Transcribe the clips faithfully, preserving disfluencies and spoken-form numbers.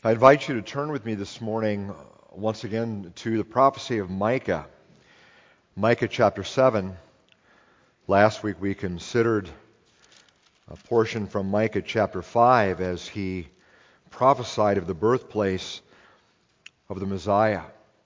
I invite you to turn with me this morning once again to the prophecy of Micah. Micah chapter seven. Last week we considered a portion from Micah chapter five as he prophesied of the birthplace of the Messiah.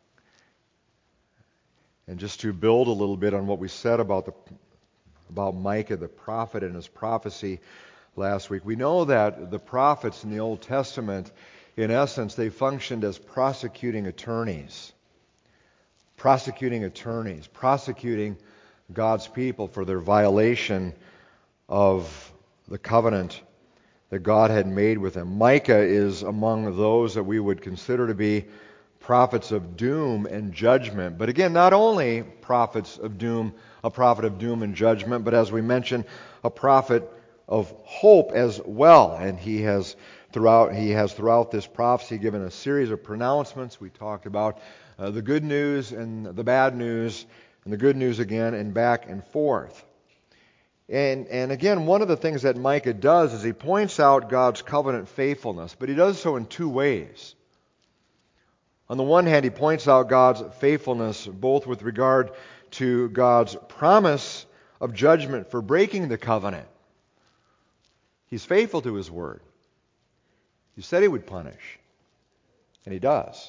And just to build a little bit on what we said about the about Micah the prophet and his prophecy last week, we know that the prophets in the Old Testament, in essence, they functioned as prosecuting attorneys. Prosecuting attorneys, prosecuting God's people for their violation of the covenant that God had made with them. Micah is among those that we would consider to be prophets of doom and judgment. But again, not only prophets of doom, a prophet of doom and judgment, but as we mentioned, a prophet of hope as well. And he has throughout he has throughout this prophecy given a series of pronouncements. We talked about uh, the good news and the bad news, and the good news again, and back and forth. And and again, one of the things that Micah does is he points out God's covenant faithfulness, but he does so in two ways. On the one hand, he points out God's faithfulness both with regard to God's promise of judgment for breaking the covenant. He's faithful to his word. He said he would punish, and he does.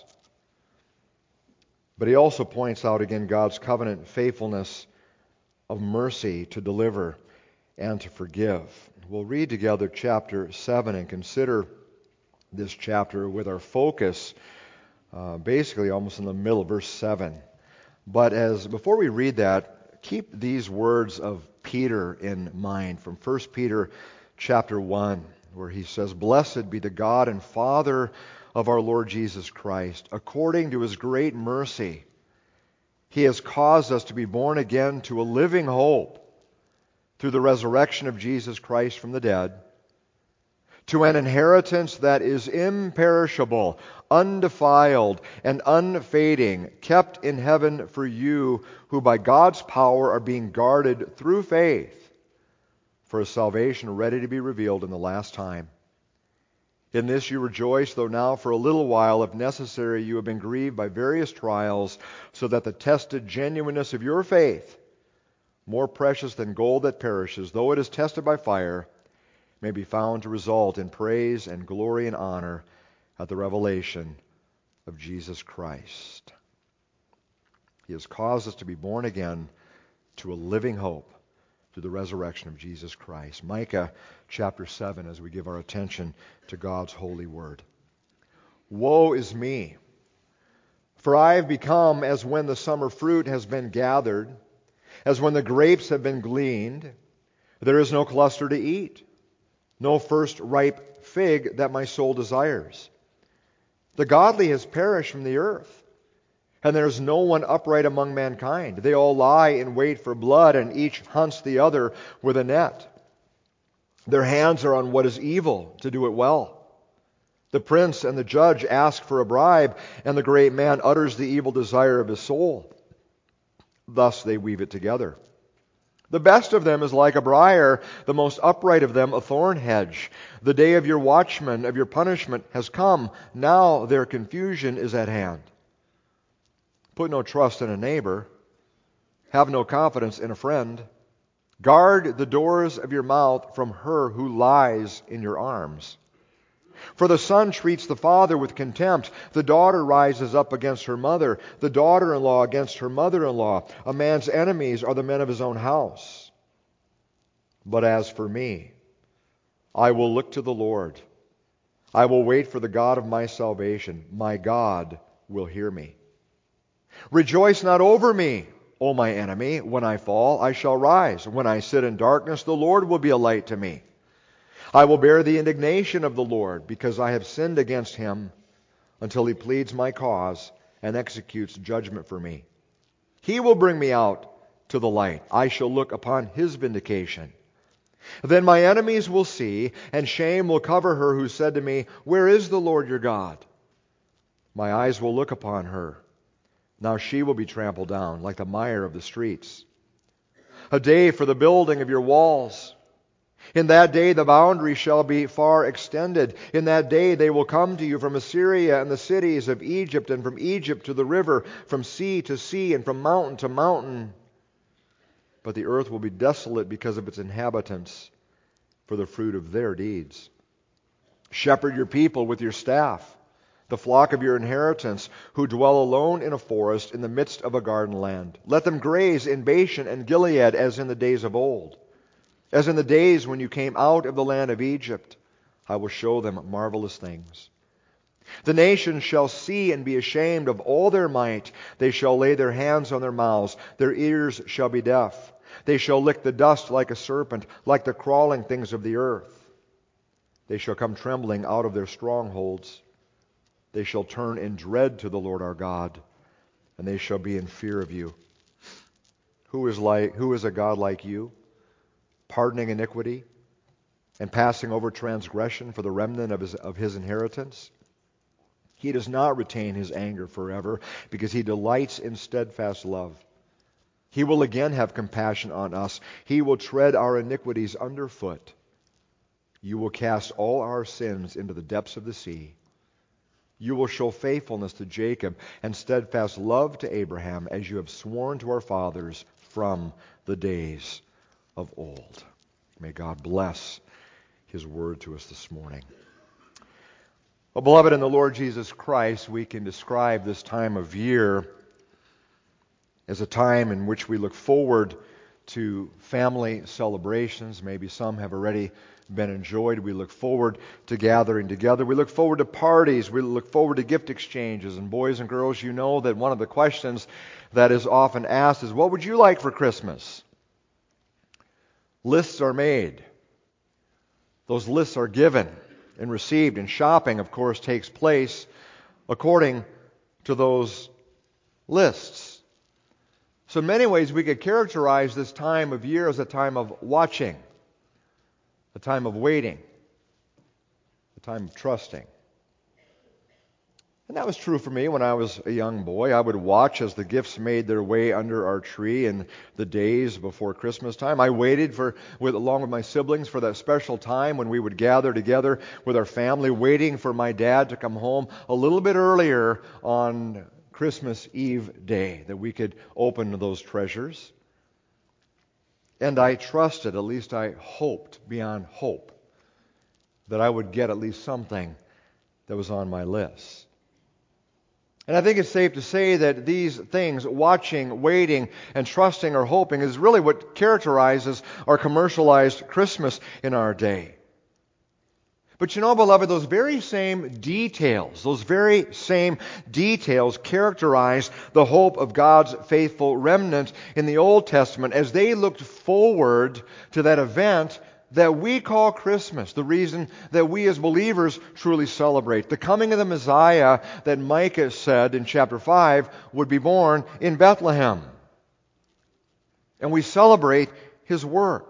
But he also points out again God's covenant faithfulness of mercy to deliver and to forgive. We'll read together chapter seven and consider this chapter with our focus uh, basically almost in the middle of verse seven. But as before we read that, keep these words of Peter in mind from First Peter chapter one, where he says, "Blessed be the God and Father of our Lord Jesus Christ. According to his great mercy, he has caused us to be born again to a living hope through the resurrection of Jesus Christ from the dead, to an inheritance that is imperishable, undefiled, and unfading, kept in heaven for you, who by God's power are being guarded through faith for a salvation ready to be revealed in the last time. In this you rejoice, though now for a little while, if necessary, you have been grieved by various trials, so that the tested genuineness of your faith, more precious than gold that perishes, though it is tested by fire, may be found to result in praise and glory and honor at the revelation of Jesus Christ." He has caused us to be born again to a living hope through the resurrection of Jesus Christ. Micah chapter seven, as we give our attention to God's holy word. "Woe is me, for I have become as when the summer fruit has been gathered, as when the grapes have been gleaned. There is no cluster to eat, no first ripe fig that my soul desires. The godly has perished from the earth, and there is no one upright among mankind. They all lie in wait for blood, and each hunts the other with a net. Their hands are on what is evil, to do it well. The prince and the judge ask for a bribe, and the great man utters the evil desire of his soul. Thus they weave it together. The best of them is like a briar, the most upright of them a thorn hedge. The day of your watchman, of your punishment, has come. Now their confusion is at hand. Put no trust in a neighbor. Have no confidence in a friend. Guard the doors of your mouth from her who lies in your arms. For the son treats the father with contempt. The daughter rises up against her mother. The daughter-in-law against her mother-in-law. A man's enemies are the men of his own house. But as for me, I will look to the Lord. I will wait for the God of my salvation. My God will hear me. Rejoice not over me, O my enemy. When I fall, I shall rise. When I sit in darkness, the Lord will be a light to me. I will bear the indignation of the Lord, because I have sinned against him, until he pleads my cause and executes judgment for me. He will bring me out to the light. I shall look upon his vindication. Then my enemies will see, and shame will cover her who said to me, Where is the Lord your God? My eyes will look upon her. Now she will be trampled down like the mire of the streets. A day for the building of your walls, In that day the boundary shall be far extended. In that day they will come to you from Assyria and the cities of Egypt, and from Egypt to the river, from sea to sea, and from mountain to mountain. But the earth will be desolate because of its inhabitants, for the fruit of their deeds. Shepherd your people with your staff, the flock of your inheritance, who dwell alone in a forest in the midst of a garden land. Let them graze in Bashan and Gilead as in the days of old. As in the days when you came out of the land of Egypt, I will show them marvelous things. The nations shall see and be ashamed of all their might. They shall lay their hands on their mouths. Their ears shall be deaf. They shall lick the dust like a serpent, like the crawling things of the earth. They shall come trembling out of their strongholds. They shall turn in dread to the Lord our God, and they shall be in fear of you. Who is like, who is a God like you, pardoning iniquity and passing over transgression for the remnant of his, of his inheritance? He does not retain his anger forever, because he delights in steadfast love. He will again have compassion on us. He will tread our iniquities underfoot. You will cast all our sins into the depths of the sea. You will show faithfulness to Jacob and steadfast love to Abraham, as you have sworn to our fathers from the days of old. May God bless His word to us this morning. Well, beloved, in the Lord Jesus Christ, we can describe this time of year as a time in which we look forward to family celebrations. Maybe some have already been enjoyed. We look forward to gathering together. We look forward to parties. We look forward to gift exchanges. And boys and girls, you know that one of the questions that is often asked is, what would you like for Christmas? Lists are made. Those lists are given and received, and shopping, of course, takes place according to those lists. So in many ways, we could characterize this time of year as a time of watching, a time of waiting, a time of trusting. And that was true for me when I was a young boy. I would watch as the gifts made their way under our tree in the days before Christmas time. I waited for, with, along with my siblings, for that special time when we would gather together with our family, waiting for my dad to come home a little bit earlier on Christmas Eve day, that we could open those treasures. And I trusted, at least I hoped beyond hope, that I would get at least something that was on my list. And I think it's safe to say that these things, watching, waiting, and trusting or hoping, is really what characterizes our commercialized Christmas in our day. But you know, beloved, those very same details, those very same details characterize the hope of God's faithful remnant in the Old Testament as they looked forward to that event that we call Christmas, the reason that we as believers truly celebrate. The coming of the Messiah that Micah said in chapter five would be born in Bethlehem. And we celebrate His work.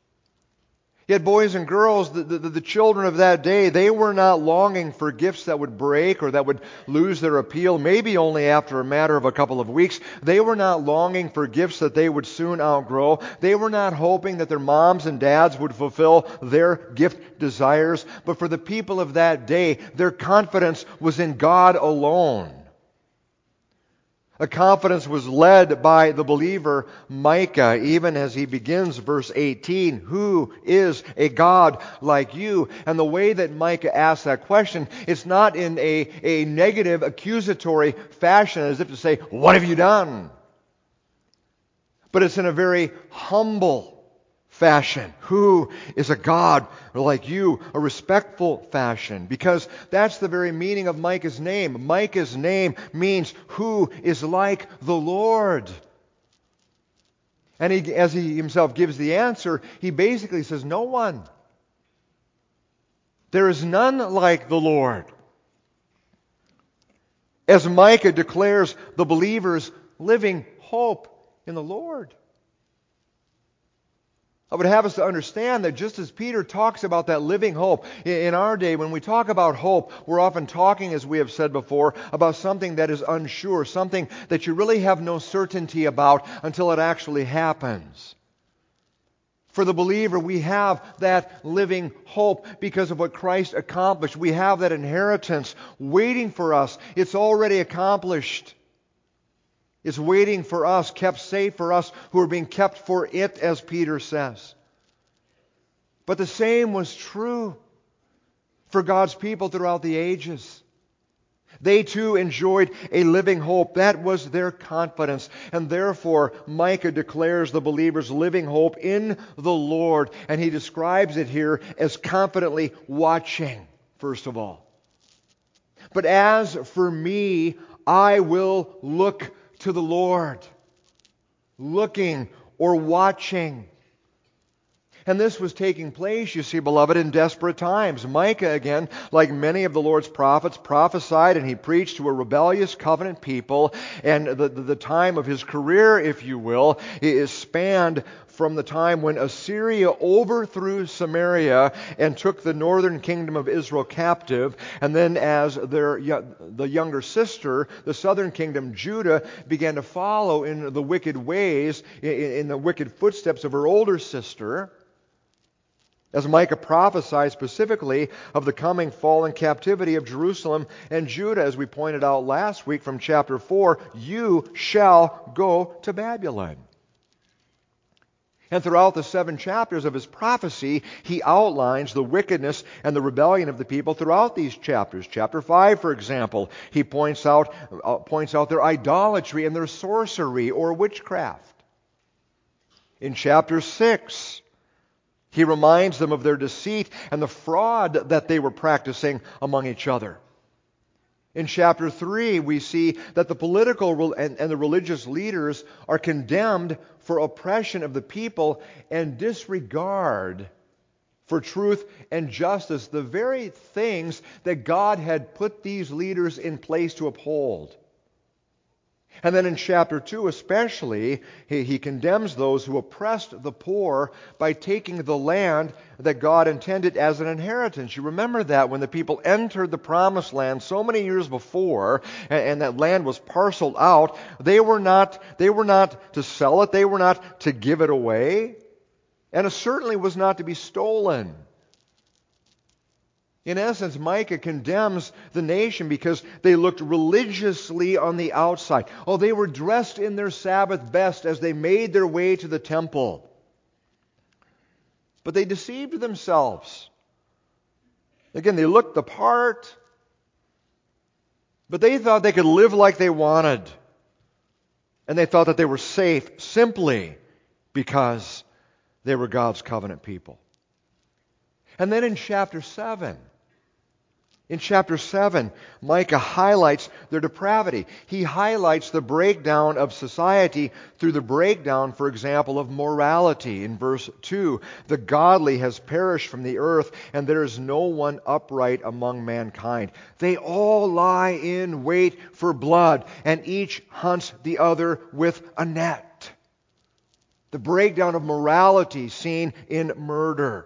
Yet boys and girls, the, the, the children of that day, they were not longing for gifts that would break or that would lose their appeal, maybe only after a matter of a couple of weeks. They were not longing for gifts that they would soon outgrow. They were not hoping that their moms and dads would fulfill their gift desires. But for the people of that day, their confidence was in God alone. The confidence was led by the believer Micah, even as he begins verse eighteen, who is a God like you? And the way that Micah asks that question, it's not in a, a negative, accusatory fashion, as if to say, what have you done? But it's in a very humble fashion. Who is a God like you? A respectful fashion. Because that's the very meaning of Micah's name. Micah's name means who is like the Lord. And he, as he himself gives the answer, he basically says, no one. There is none like the Lord. As Micah declares the believer's living hope in the Lord. I would have us to understand that just as Peter talks about that living hope, in our day, when we talk about hope, we're often talking, as we have said before, about something that is unsure, something that you really have no certainty about until it actually happens. For the believer, we have that living hope because of what Christ accomplished. We have that inheritance waiting for us. It's already accomplished. It's waiting for us, kept safe for us who are being kept for it, as Peter says. But the same was true for God's people throughout the ages. They too enjoyed a living hope. That was their confidence. And therefore, Micah declares the believer's living hope in the Lord. And he describes it here as confidently watching, first of all. But as for me, I will look to the Lord. Looking or watching. And this was taking place, you see, beloved, in desperate times. Micah, again, like many of the Lord's prophets, prophesied and he preached to a rebellious covenant people. And the, the, the time of his career, if you will, is spanned from the time when Assyria overthrew Samaria and took the northern kingdom of Israel captive. And then as their the younger sister, the southern kingdom, Judah, began to follow in the wicked ways, in, in the wicked footsteps of her older sister. As Micah prophesied specifically of the coming fall and captivity of Jerusalem and Judah, as we pointed out last week from chapter four, you shall go to Babylon. And throughout the seven chapters of his prophecy, he outlines the wickedness and the rebellion of the people throughout these chapters. Chapter five, for example, he points out, uh, points out their idolatry and their sorcery or witchcraft. In chapter six, he reminds them of their deceit and the fraud that they were practicing among each other. In chapter three, we see that the political and, and the religious leaders are condemned for oppression of the people and disregard for truth and justice, the very things that God had put these leaders in place to uphold. And then in chapter two especially, he, he condemns those who oppressed the poor by taking the land that God intended as an inheritance. You remember that when the people entered the promised land so many years before, and, and that land was parceled out, they were not, they were not to sell it, they were not to give it away, and it certainly was not to be stolen. In essence, Micah condemns the nation because they looked religiously on the outside. Oh, they were dressed in their Sabbath best as they made their way to the temple. But they deceived themselves. Again, they looked the part, but they thought they could live like they wanted. And they thought that they were safe simply because they were God's covenant people. And then in chapter seven, In chapter seven, Micah highlights their depravity. He highlights the breakdown of society through the breakdown, for example, of morality. In verse two, the godly has perished from the earth, and there is no one upright among mankind. They all lie in wait for blood, and each hunts the other with a net. The breakdown of morality seen in murder.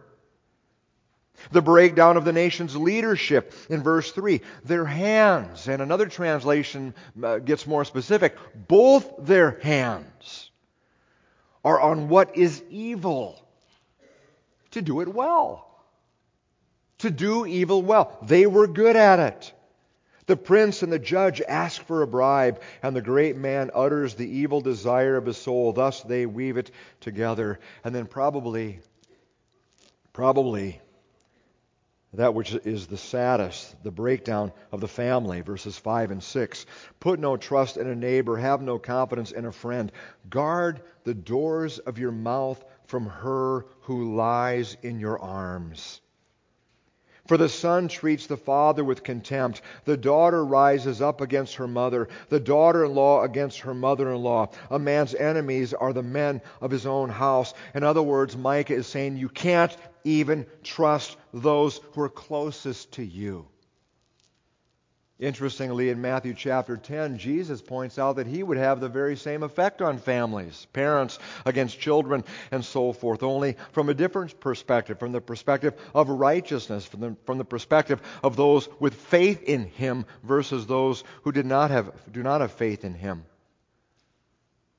The breakdown of the nation's leadership in verse three. Their hands, and another translation uh, gets more specific, both their hands are on what is evil, to do it well. To do evil well. They were good at it. The prince and the judge ask for a bribe, and the great man utters the evil desire of his soul. Thus they weave it together. And then probably, probably, that which is the saddest, the breakdown of the family, verses five and six. Put no trust in a neighbor, have no confidence in a friend. Guard the doors of your mouth from her who lies in your arms. For the son treats the father with contempt. The daughter rises up against her mother. The daughter-in-law against her mother-in-law. A man's enemies are the men of his own house. In other words, Micah is saying you can't even trust those who are closest to you. Interestingly, in Matthew chapter ten, Jesus points out that he would have the very same effect on families, parents against children, and so forth, only from a different perspective, from the perspective of righteousness, from the, from the perspective of those with faith in him versus those who did not have, do not have faith in him.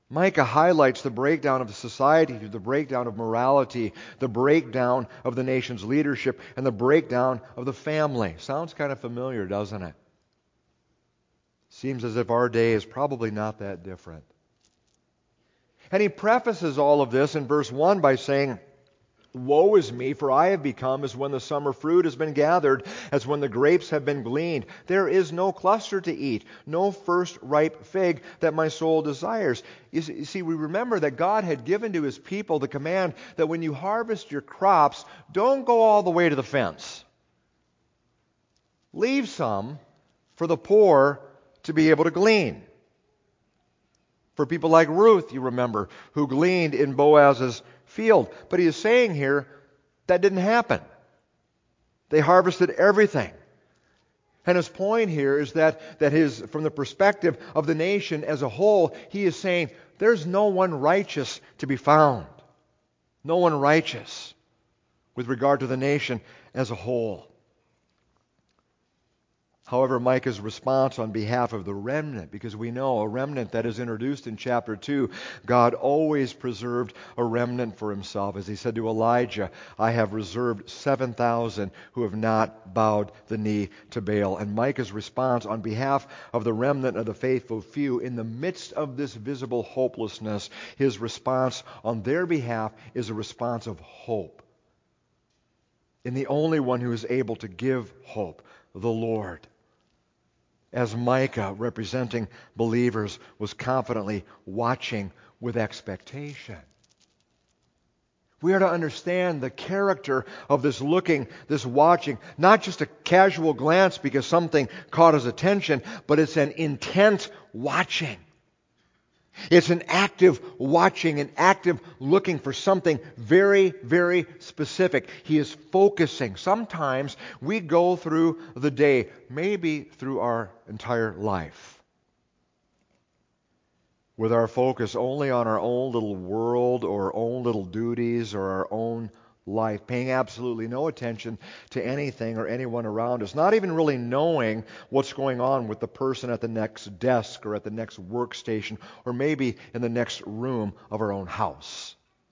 Micah highlights the breakdown of society through the breakdown of morality, the breakdown of the nation's leadership, and the breakdown of the family. Sounds kind of familiar, doesn't it? Seems as if our day is probably not that different. And he prefaces all of this in verse one by saying, "Woe is me, for I have become as when the summer fruit has been gathered, as when the grapes have been gleaned. There is no cluster to eat, no first ripe fig that my soul desires." You see, we remember that God had given to His people the command that when you harvest your crops, don't go all the way to the fence. Leave some for the poor to be able to glean. For people like Ruth, you remember, who gleaned in Boaz's field. But he is saying here that didn't happen. They harvested everything. And his point here is that, that his, from the perspective of the nation as a whole, he is saying there's no one righteous to be found. No one righteous with regard to the nation as a whole. However, Micah's response on behalf of the remnant, because we know a remnant that is introduced in chapter two, God always preserved a remnant for Himself. As He said to Elijah, "I have reserved seven thousand who have not bowed the knee to Baal." And Micah's response on behalf of the remnant of the faithful few, in the midst of this visible hopelessness, his response on their behalf is a response of hope in the only one who is able to give hope, the Lord. As Micah, representing believers, was confidently watching with expectation. We are to understand the character of this looking, this watching, not just a casual glance because something caught his attention, but it's an intent watching. It's an active watching, an active looking for something very, very specific. He is focusing. Sometimes we go through the day, maybe through our entire life, with our focus only on our own little world or our own little duties or our own life, paying absolutely no attention to anything or anyone around us, not even really knowing what's going on with the person at the next desk or at the next workstation or maybe in the next room of our own house.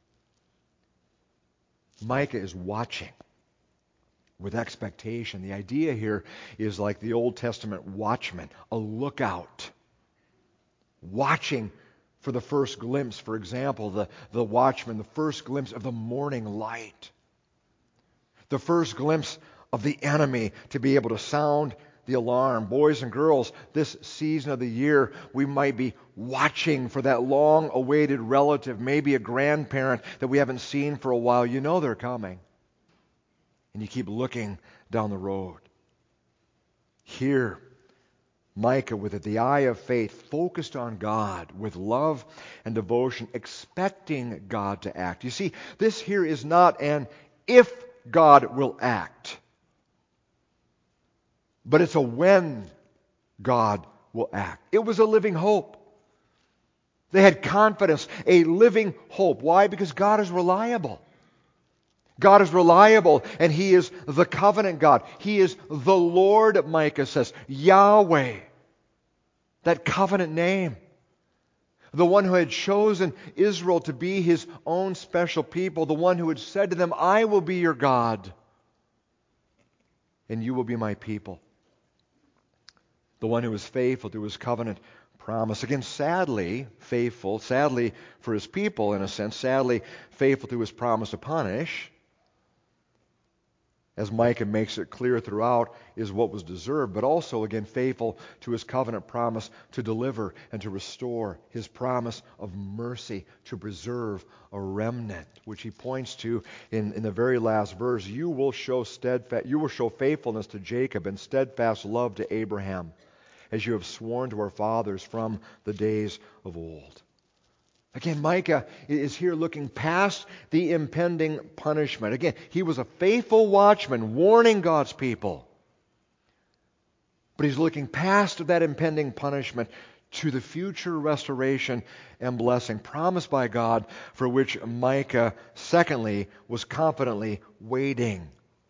Micah is watching with expectation. The idea here is like the Old Testament watchman, a lookout, watching for the first glimpse, for example, the, the watchman, the first glimpse of the morning light, the first glimpse of the enemy to be able to sound the alarm. Boys and girls, this season of the year, we might be watching for that long-awaited relative, maybe a grandparent that we haven't seen for a while. You know they're coming. And you keep looking down the road. Here, Micah, with the eye of faith, focused on God with love and devotion, expecting God to act. You see, this here is not an if God will act, but it's a when God will act. It was a living hope. They had confidence, a living hope. Why? Because God is reliable. God is reliable, and He is the covenant God. He is the Lord, Micah says, Yahweh, that covenant name. The one who had chosen Israel to be His own special people, the one who had said to them, "I will be your God, and you will be my people." The one who was faithful to His covenant promise. Again, sadly faithful, sadly for His people in a sense, sadly faithful to His promise to punish, as Micah makes it clear throughout, is what was deserved, but also, again, faithful to His covenant promise to deliver and to restore, His promise of mercy to preserve a remnant, which He points to in, in the very last verse. You will show steadfast, you will show faithfulness to Jacob and steadfast love to Abraham, as you have sworn to our fathers from the days of old. Again, Micah is here looking past the impending punishment. Again, he was a faithful watchman warning God's people. But he's looking past that impending punishment to the future restoration and blessing promised by God, for which Micah, secondly, was confidently waiting.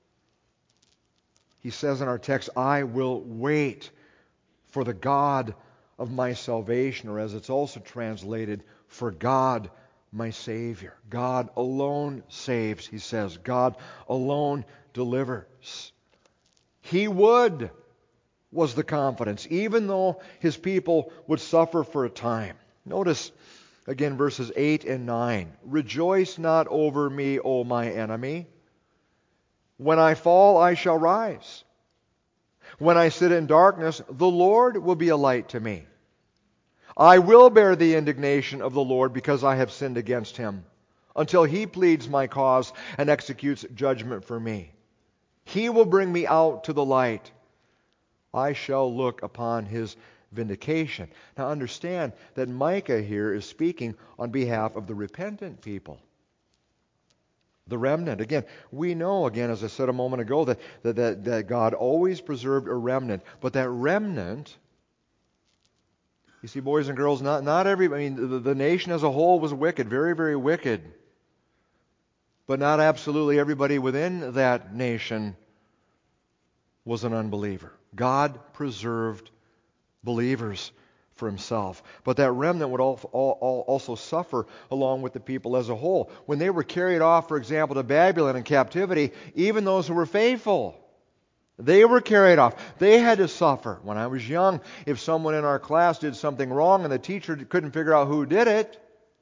He says in our text, "I will wait for the God of my salvation," or as it's also translated, for God my Savior. God alone saves, he says. God alone delivers. He would, was the confidence, even though his people would suffer for a time. Notice again verses eight and nine. Rejoice not over me, O my enemy. When I fall, I shall rise. When I sit in darkness, the Lord will be a light to me. I will bear the indignation of the Lord because I have sinned against him, until he pleads my cause and executes judgment for me. He will bring me out to the light. I shall look upon his vindication. Now understand that Micah here is speaking on behalf of the repentant people. The remnant. Again, we know, again, as I said a moment ago, that, that, that, that God always preserved a remnant. But that remnant, you see, boys and girls, not, not every, I mean, the, the nation as a whole was wicked, very, very wicked. But not absolutely everybody within that nation was an unbeliever. God preserved believers for himself. But that remnant would also suffer along with the people as a whole. When they were carried off, for example, to Babylon in captivity, even those who were faithful, they were carried off. They had to suffer. When I was young, if someone in our class did something wrong and the teacher couldn't figure out who did it,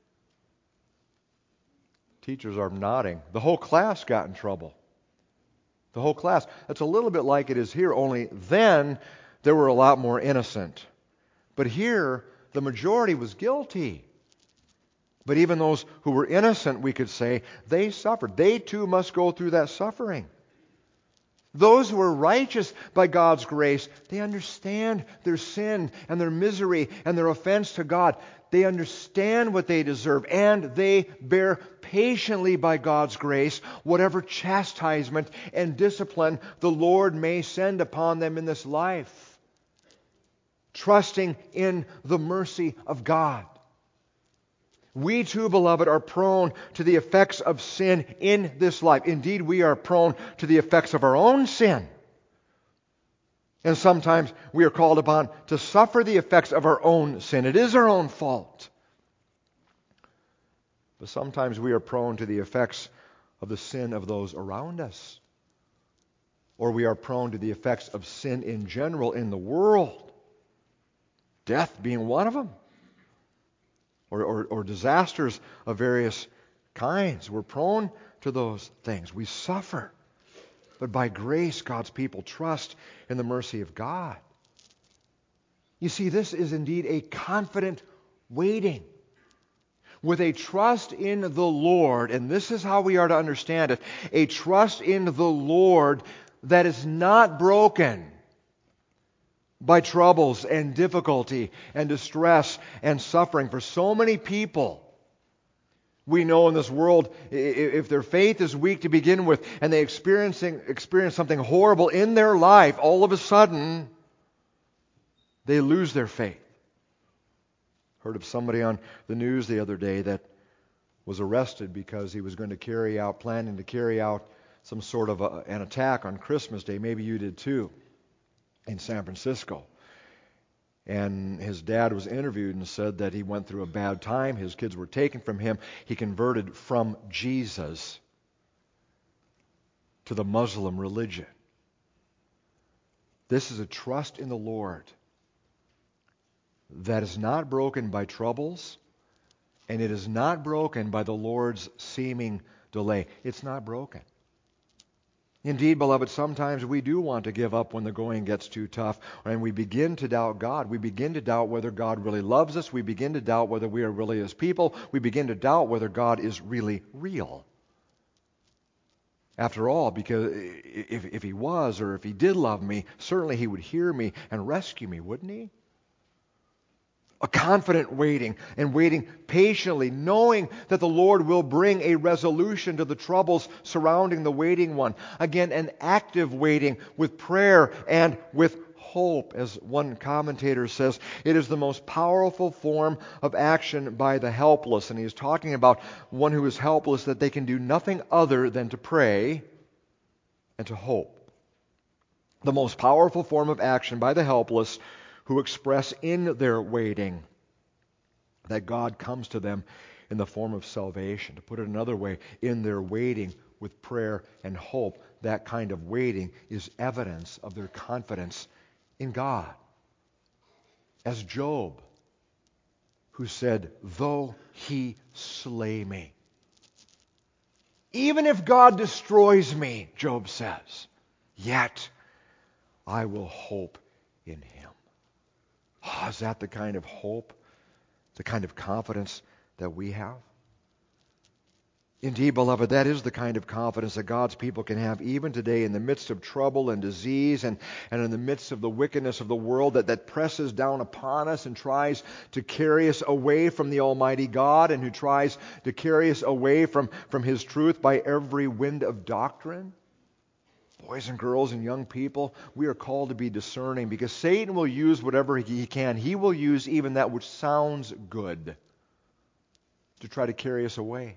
teachers are nodding. The whole class got in trouble. The whole class. That's a little bit like it is here, only then there were a lot more innocent. But here, the majority was guilty. But even those who were innocent, we could say, they suffered. They too must go through that suffering. Those who are righteous by God's grace, they understand their sin and their misery and their offense to God. They understand what they deserve, and they bear patiently by God's grace whatever chastisement and discipline the Lord may send upon them in this life, trusting in the mercy of God. We too, beloved, are prone to the effects of sin in this life. Indeed, we are prone to the effects of our own sin. And sometimes we are called upon to suffer the effects of our own sin. It is our own fault. But sometimes we are prone to the effects of the sin of those around us. Or we are prone to the effects of sin in general in the world. Death being one of them. Or, or, or disasters of various kinds. We're prone to those things. We suffer. But by grace, God's people trust in the mercy of God. You see, this is indeed a confident waiting. With a trust in the Lord, and this is how we are to understand it, a trust in the Lord that is not broken by troubles and difficulty and distress and suffering. For so many people, we know in this world, if their faith is weak to begin with and they experiencing experience something horrible in their life, all of a sudden they lose their faith. Heard of somebody on the news the other day that was arrested because he was going to carry out, planning to carry out some sort of a, an attack on Christmas Day. Maybe you did too. In San Francisco. And his dad was interviewed and said that he went through a bad time. His kids were taken from him. He converted from Jesus to the Muslim religion. This is a trust in the Lord that is not broken by troubles, and it is not broken by the Lord's seeming delay. It's not broken. Indeed, beloved, sometimes we do want to give up when the going gets too tough, and we begin to doubt God. We begin to doubt whether God really loves us. We begin to doubt whether we are really His people. We begin to doubt whether God is really real. After all, because if, if He was, or if He did love me, certainly He would hear me and rescue me, wouldn't He? A confident waiting, and waiting patiently, knowing that the Lord will bring a resolution to the troubles surrounding the waiting one. Again, an active waiting with prayer and with hope. As one commentator says, it is the most powerful form of action by the helpless. And he is talking about one who is helpless, that they can do nothing other than to pray and to hope. The most powerful form of action by the helpless who express in their waiting that God comes to them in the form of salvation. To put it another way, in their waiting with prayer and hope, that kind of waiting is evidence of their confidence in God. As Job, who said, though he slay me. Even if God destroys me, Job says, yet I will hope in him. Oh, is that the kind of hope, the kind of confidence that we have? Indeed, beloved, that is the kind of confidence that God's people can have even today in the midst of trouble and disease and, and in the midst of the wickedness of the world that, that presses down upon us and tries to carry us away from the Almighty God and who tries to carry us away from, from His truth by every wind of doctrine. Boys and girls and young people, we are called to be discerning because Satan will use whatever he can. He will use even that which sounds good to try to carry us away.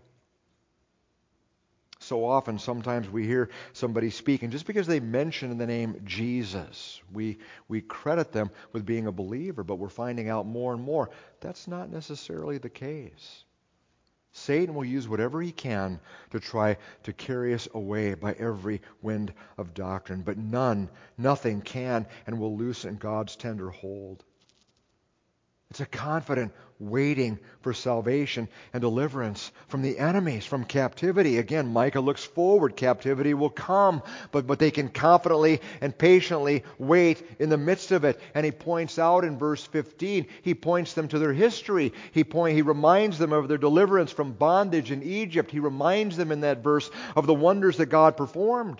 So often, sometimes we hear somebody speak, and just because they mention the name Jesus, we, we credit them with being a believer, but we're finding out more and more that's not necessarily the case. Satan will use whatever he can to try to carry us away by every wind of doctrine, but none, nothing can and will loosen God's tender hold. It's a confident waiting for salvation and deliverance from the enemies, from captivity. Again, Micah looks forward. Captivity will come, but, but they can confidently and patiently wait in the midst of it. And he points out in verse fifteen, he points them to their history. He, point, he reminds them of their deliverance from bondage in Egypt. He reminds them in that verse of the wonders that God performed.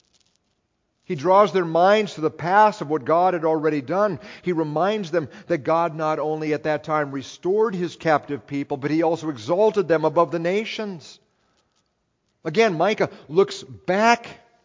He draws their minds to the past of what God had already done. He reminds them that God not only at that time restored His captive people, but He also exalted them above the nations. Again, Micah looks back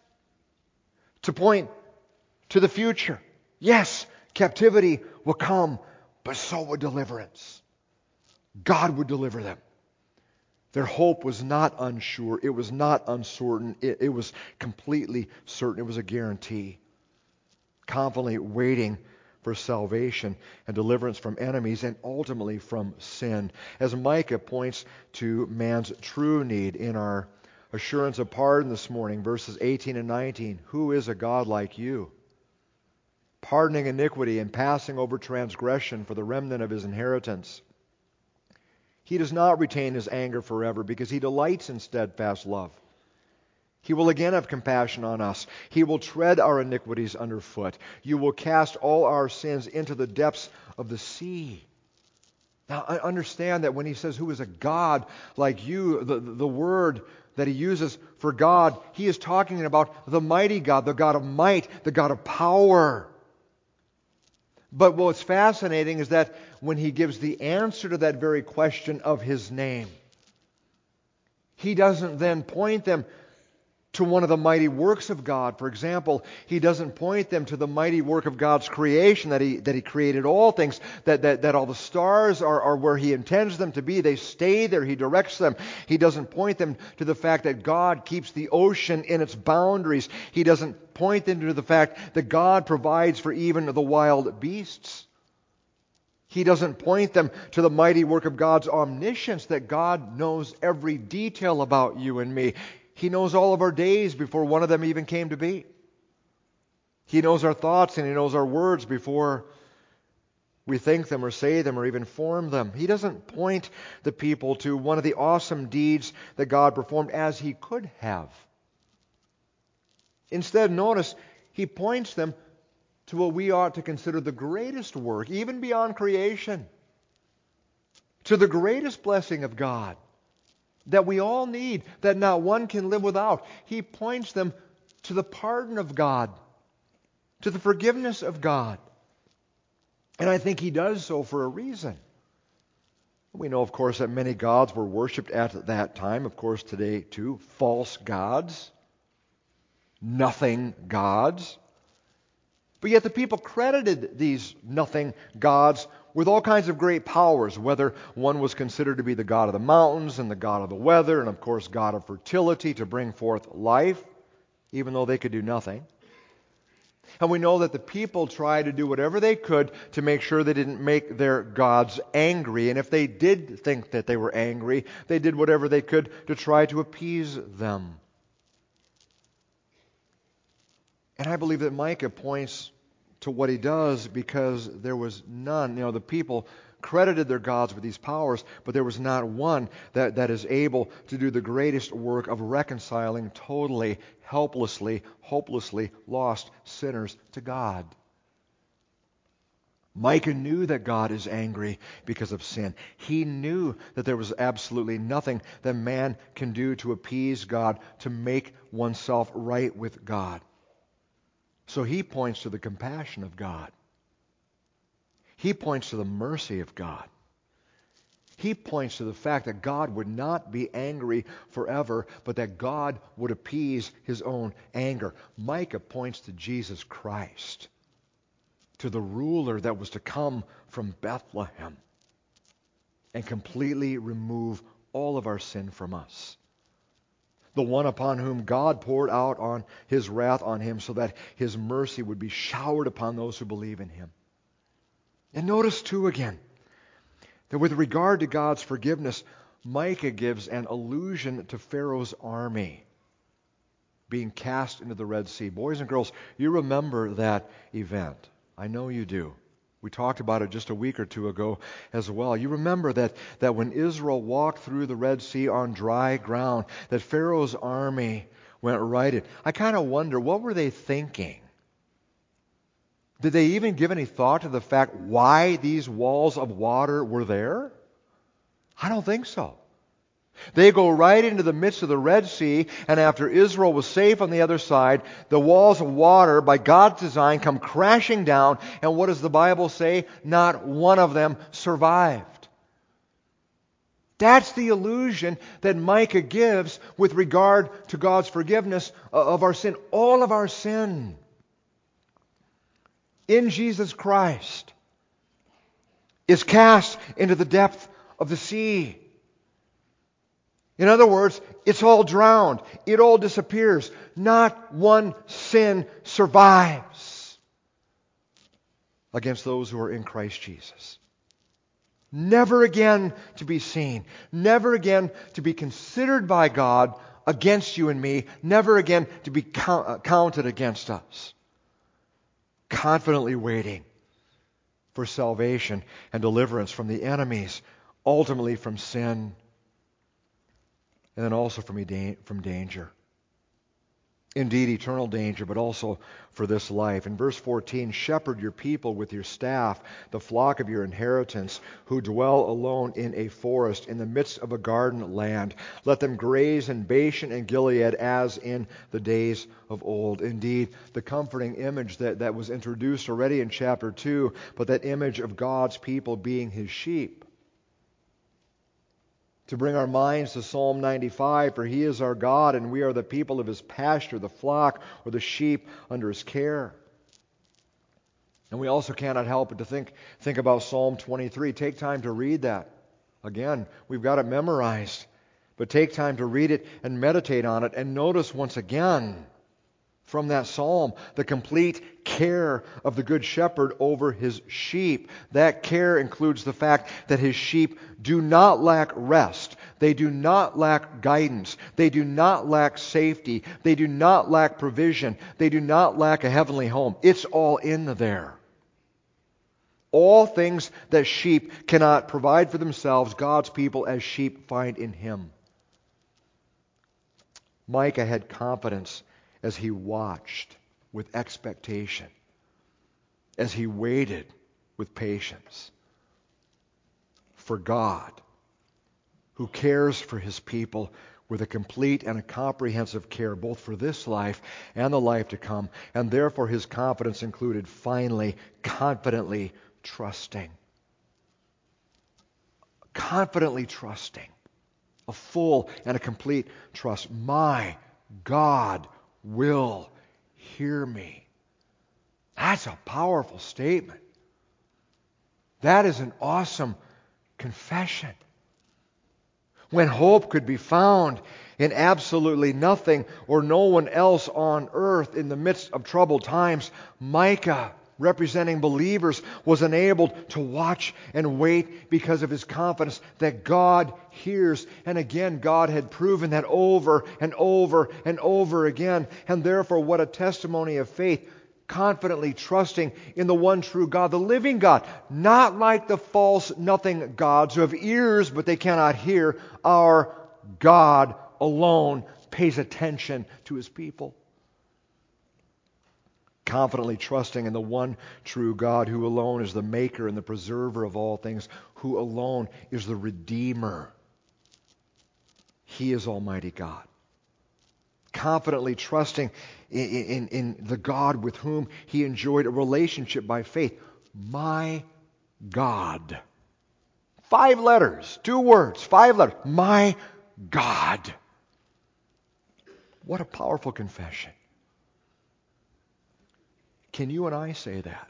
to point to the future. Yes, captivity will come, but so will deliverance. God would deliver them. Their hope was not unsure. It was not uncertain. It, it was completely certain. It was a guarantee. Confidently waiting for salvation and deliverance from enemies and ultimately from sin. As Micah points to man's true need in our assurance of pardon this morning, verses eighteen and nineteen. Who is a God like you? Pardoning iniquity and passing over transgression for the remnant of His inheritance. He does not retain His anger forever because He delights in steadfast love. He will again have compassion on us. He will tread our iniquities underfoot. You will cast all our sins into the depths of the sea. Now, I understand that when he says, who is a God like you, the, the word that he uses for God, he is talking about the mighty God, the God of might, the God of power. But what's fascinating is that when he gives the answer to that very question of his name, he doesn't then point them to one of the mighty works of God. For example, he doesn't point them to the mighty work of God's creation, that he that he created all things, that, that, that all the stars are, are where he intends them to be. They stay there. He directs them. He doesn't point them to the fact that God keeps the ocean in its boundaries. He doesn't point them to the fact that God provides for even the wild beasts. He doesn't point them to the mighty work of God's omniscience, that God knows every detail about you and me. He knows all of our days before one of them even came to be. He knows our thoughts and He knows our words before we think them or say them or even form them. He doesn't point the people to one of the awesome deeds that God performed as He could have. Instead, notice, He points them to what we ought to consider the greatest work, even beyond creation, to the greatest blessing of God that we all need, that not one can live without. He points them to the pardon of God, to the forgiveness of God. And I think He does so for a reason. We know, of course, that many gods were worshipped at that time. Of course, today too, false gods, nothing gods. But yet the people credited these nothing gods with all kinds of great powers, whether one was considered to be the god of the mountains and the god of the weather and, of course, god of fertility to bring forth life, even though they could do nothing. And we know that the people tried to do whatever they could to make sure they didn't make their gods angry. And if they did think that they were angry, they did whatever they could to try to appease them. And I believe that Micah points to what he does because there was none. You know, the people credited their gods with these powers, but there was not one that, that is able to do the greatest work of reconciling totally, helplessly, hopelessly lost sinners to God. Micah knew that God is angry because of sin. He knew that there was absolutely nothing that man can do to appease God, to make oneself right with God. So he points to the compassion of God. He points to the mercy of God. He points to the fact that God would not be angry forever, but that God would appease his own anger. Micah points to Jesus Christ, to the ruler that was to come from Bethlehem and completely remove all of our sin from us. The one upon whom God poured out on his wrath on him so that his mercy would be showered upon those who believe in him. And notice too again that with regard to God's forgiveness, Micah gives an allusion to Pharaoh's army being cast into the Red Sea. Boys and girls, you remember that event. I know you do. We talked about it just a week or two ago as well. You remember that, that when Israel walked through the Red Sea on dry ground, that Pharaoh's army went right in. I kind of wonder, what were they thinking? Did they even give any thought to the fact why these walls of water were there? I don't think so. They go right into the midst of the Red Sea, and after Israel was safe on the other side, the walls of water, by God's design, come crashing down, and what does the Bible say? Not one of them survived. That's the illusion that Micah gives with regard to God's forgiveness of our sin. All of our sin in Jesus Christ is cast into the depth of the sea. In other words, it's all drowned. It all disappears. Not one sin survives against those who are in Christ Jesus. Never again to be seen. Never again to be considered by God against you and me. Never again to be count, counted against us. Confidently waiting for salvation and deliverance from the enemies, ultimately from sin, and then also from from danger. Indeed, eternal danger, but also for this life. In verse fourteen, shepherd your people with your staff, the flock of your inheritance, who dwell alone in a forest, in the midst of a garden land. Let them graze in Bashan and Gilead as in the days of old. Indeed, the comforting image that, that was introduced already in chapter two, but that image of God's people being his sheep. To bring our minds to Psalm ninety-five, for he is our God, and we are the people of his pasture, the flock or the sheep under his care. And we also cannot help but to think, think about Psalm twenty-three. Take time to read that. Again, we've got it memorized. But take time to read it and meditate on it. And notice once again from that psalm the complete care of the good shepherd over his sheep. That care includes the fact that his sheep do not lack rest. They do not lack guidance. They do not lack safety. They do not lack provision. They do not lack a heavenly home. It's all in there. All things that sheep cannot provide for themselves, God's people as sheep find in him. Micah had confidence as he watched with expectation, as he waited with patience for God, who cares for his people with a complete and a comprehensive care, both for this life and the life to come. And therefore his confidence included, finally, confidently trusting. Confidently trusting. A full and a complete trust. My God will hear me. That's a powerful statement. That is an awesome confession. when hope could be found in absolutely nothing or no one else on earth in the midst of troubled times, Micah, representing believers, was enabled to watch and wait because of his confidence that God hears. And again, God had proven that over and over and over again. And therefore, what a testimony of faith, confidently trusting in the one true God, the living God, not like the false nothing gods who have ears but they cannot hear. Our God alone pays attention to His people. Confidently trusting in the one true God, who alone is the maker and the preserver of all things, who alone is the Redeemer. He is Almighty God. Confidently trusting in, in, in the God with whom he enjoyed a relationship by faith. My God. Five letters, two words, five letters. My God. What a powerful confession. Can you and I say that?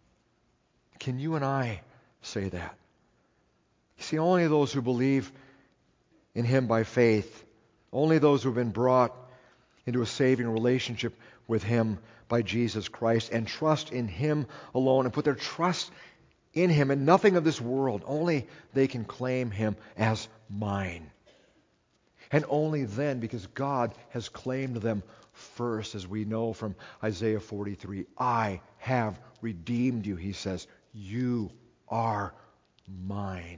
Can you and I say that? You see, only those who believe in Him by faith, only those who have been brought into a saving relationship with Him by Jesus Christ and trust in Him alone and put their trust in Him and nothing of this world, only they can claim Him as mine. And only then, because God has claimed them first, as we know from Isaiah forty-three, I have redeemed you, He says. You are mine.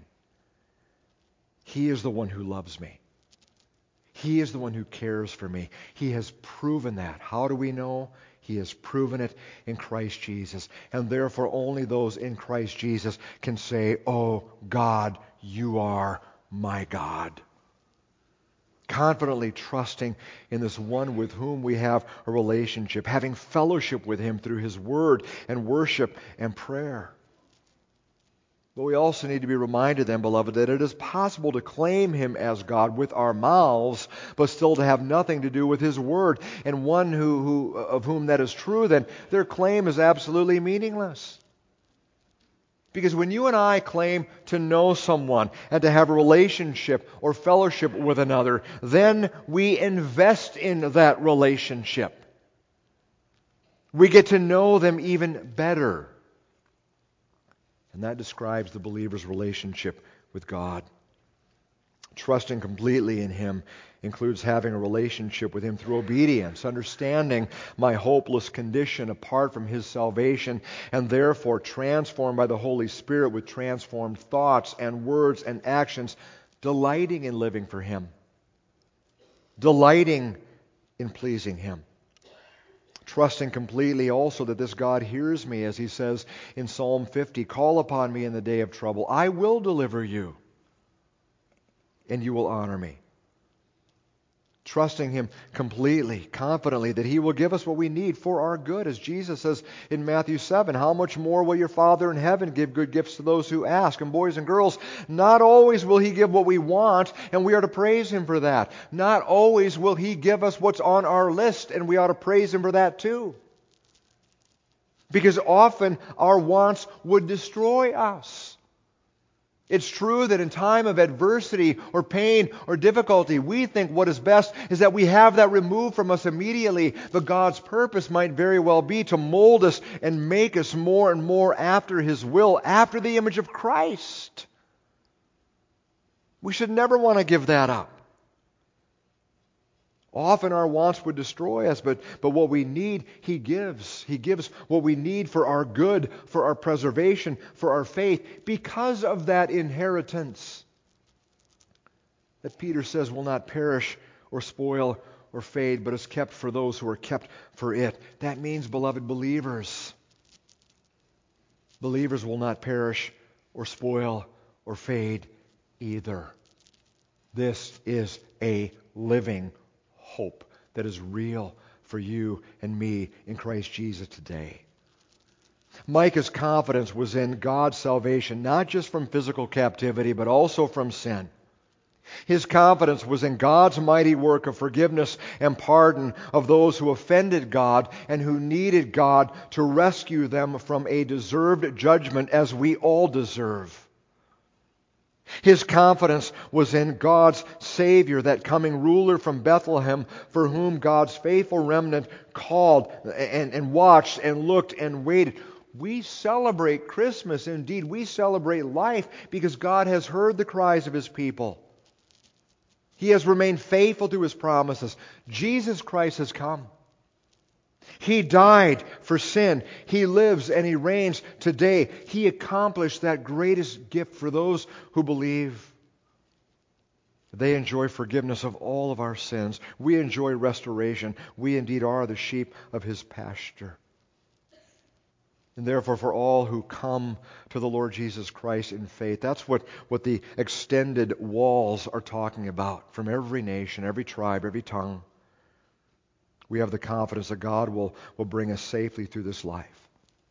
He is the one who loves me. He is the one who cares for me. He has proven that. How do we know? He has proven it in Christ Jesus. And therefore only those in Christ Jesus can say, oh God, you are my God. Confidently trusting in this one with whom we have a relationship, having fellowship with Him through His Word and worship and prayer. But we also need to be reminded then, beloved, that it is possible to claim Him as God with our mouths, but still to have nothing to do with His Word. And one who, who of whom that is true, then their claim is absolutely meaningless. Because when you and I claim to know someone and to have a relationship or fellowship with another, then we invest in that relationship. We get to know them even better. And that describes the believer's relationship with God. Trusting completely in Him includes having a relationship with Him through obedience, understanding my hopeless condition apart from His salvation, and therefore transformed by the Holy Spirit with transformed thoughts and words and actions, delighting in living for Him, delighting in pleasing Him. Trusting completely also that this God hears me, as He says in Psalm fifty, call upon me in the day of trouble. I will deliver you, and you will honor me. Trusting Him completely, confidently, that He will give us what we need for our good. As Jesus says in Matthew seven, how much more will your Father in heaven give good gifts to those who ask? And boys and girls, not always will He give what we want, and we are to praise Him for that. Not always will He give us what's on our list, and we ought to praise Him for that too. Because often our wants would destroy us. It's true that in time of adversity or pain or difficulty, we think what is best is that we have that removed from us immediately. But God's purpose might very well be to mold us and make us more and more after His will, after the image of Christ. We should never want to give that up. Often our wants would destroy us, but, but what we need, He gives. He gives what we need for our good, for our preservation, for our faith, because of that inheritance that Peter says will not perish or spoil or fade, but is kept for those who are kept for it. That means, beloved believers, believers will not perish or spoil or fade either. This is a living hope that is real for you and me in Christ Jesus today. Micah's confidence was in God's salvation, not just from physical captivity, but also from sin. His confidence was in God's mighty work of forgiveness and pardon of those who offended God and who needed God to rescue them from a deserved judgment as we all deserve. His confidence was in God's Savior, that coming ruler from Bethlehem, for whom God's faithful remnant called and, and watched and looked and waited. We celebrate Christmas. Indeed, we celebrate life because God has heard the cries of His people. He has remained faithful to His promises. Jesus Christ has come. He died for sin. He lives and He reigns today. He accomplished that greatest gift for those who believe. They enjoy forgiveness of all of our sins. We enjoy restoration. We indeed are the sheep of His pasture. And therefore, for all who come to the Lord Jesus Christ in faith, that's what, what the extended walls are talking about, from every nation, every tribe, every tongue. We have the confidence that God will, will bring us safely through this life.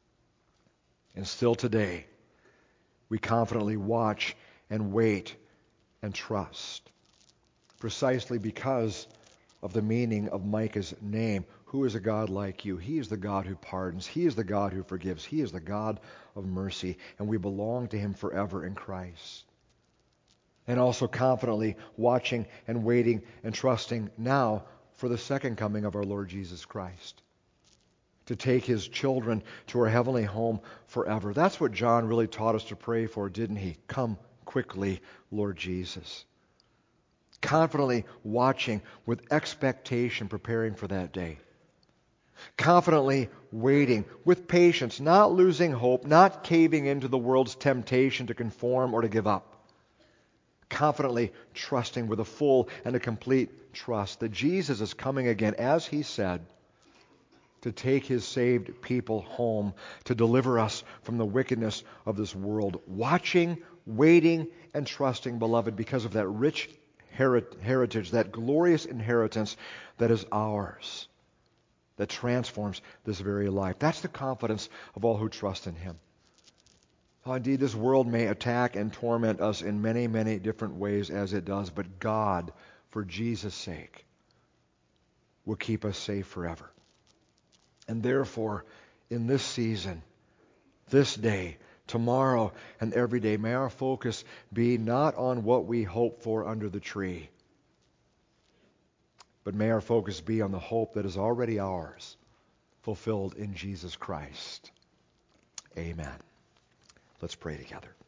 And still today, we confidently watch and wait and trust, precisely because of the meaning of Micah's name. Who is a God like you? He is the God who pardons. He is the God who forgives. He is the God of mercy, and we belong to Him forever in Christ. And also confidently watching and waiting and trusting now for the second coming of our Lord Jesus Christ, to take His children to our heavenly home forever. That's what John really taught us to pray for, didn't he? Come quickly, Lord Jesus. Confidently watching with expectation, preparing for that day. Confidently waiting with patience, not losing hope, not caving into the world's temptation to conform or to give up. Confidently trusting with a full and a complete trust that Jesus is coming again, as He said, to take His saved people home, to deliver us from the wickedness of this world. Watching, waiting, and trusting, beloved, because of that rich heritage, that glorious inheritance that is ours, that transforms this very life. That's the confidence of all who trust in Him. Oh, indeed, this world may attack and torment us in many, many different ways as it does, but God, for Jesus' sake, will keep us safe forever. And therefore, in this season, this day, tomorrow, and every day, may our focus be not on what we hope for under the tree, but may our focus be on the hope that is already ours, fulfilled in Jesus Christ. Amen. Let's pray together.